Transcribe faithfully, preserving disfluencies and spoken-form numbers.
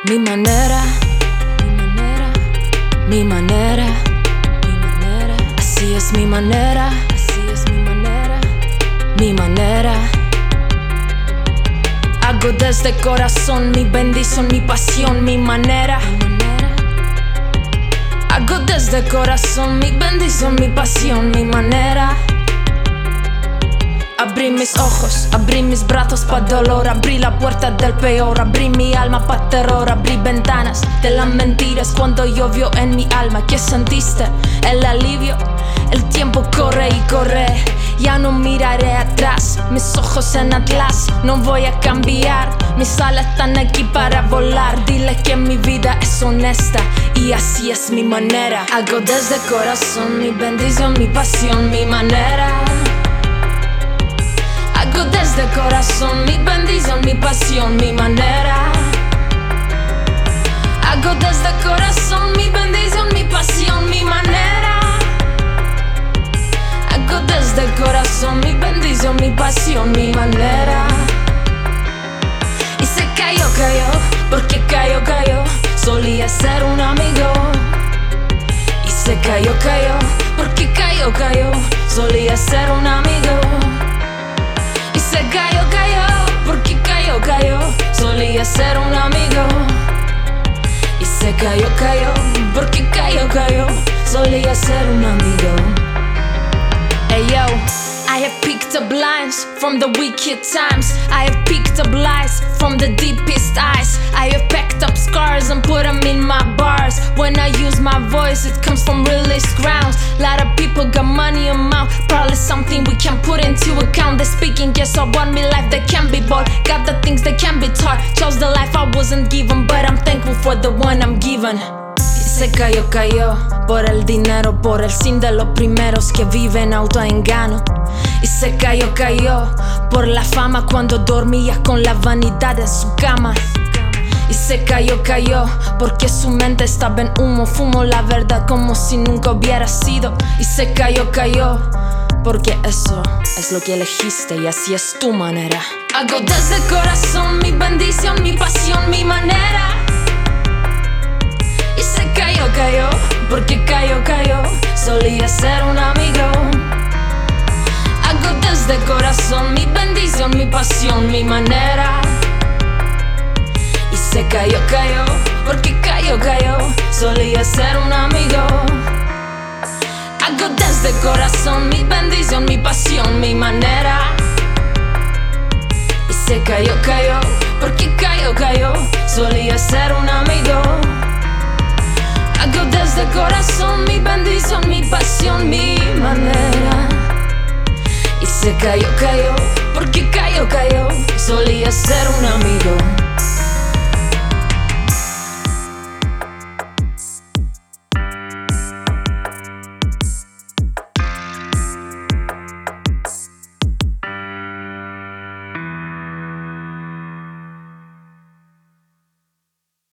Mi manera, mi manera, mi manera, mi manera. Así es mi manera, así es mi manera, mi manera. Hago desde corazón mi bendición, mi pasión, mi manera. Hago desde corazón mi bendición, mi pasión, mi manera. Abrí mis ojos, abrí mis brazos pa' dolor, abrí la puerta del peor, abrí mi alma pa' terror, abrí ventanas de las mentiras cuando llovió en mi alma. ¿Qué sentiste? El alivio. El tiempo corre y corre, ya no miraré atrás. Mis ojos en atlas, no voy a cambiar. Mis alas están aquí para volar. Dile que mi vida es honesta y así es mi manera. Hago desde corazón mi bendición, mi pasión, mi manera. Hago desde corazón mi bendición, mi pasión, mi manera. Hago desde corazón mi bendición, mi pasión, mi manera. Hago desde corazón mi bendición, mi pasión, mi manera. Y se cayó, cayó, porque cayó, cayó. Solía ser un amigo. Y se cayó, cayó, porque cayó, cayó. Solía ser un amigo. Se cayó, cayó, porque cayó, cayó. Solía ser un amigo. Y se cayó, cayó, porque cayó, cayó. Solía ser un amigo. Hey yo, I have picked up lines from the wicked times. I have picked up lies from the deepest eyes. I have packed up scars and put them in my bars. When I use my voice, it comes from realest grounds. Lot of people got money and mouth, probably something we can put into account. They're speaking, yes, I want me life that can be bought. Got the things that can be taught. Chose the life I wasn't given, but I'm thankful for the one I'm given. Y se cayó, cayó, por el dinero, por el sin de los primeros que viven autoengano. Y se cayó, cayó, por la fama cuando dormía con la vanidad en su cama. Y se cayó, cayó, porque su mente estaba en humo. Fumo la verdad como si nunca hubiera sido. Y se cayó, cayó, porque eso es lo que elegiste y así es tu manera. Hago desde el corazón mi bendición, mi pasión, mi manera. Y se cayó, cayó, porque cayó, cayó. Solía ser un amigo. Hago desde el corazón mi bendición, mi pasión, mi manera. Y se cayó, cayó, porque cayó, cayó. Solía ser un amigo. Hago desde el corazón mi bendición, mi pasión, mi manera. Y se cayó, cayó, porque cayó, cayó. Solía ser un amigo. Hago desde el corazón mi bendición, mi pasión, mi manera. Y se cayó, cayó, porque cayó, cayó. Solía ser un amigo.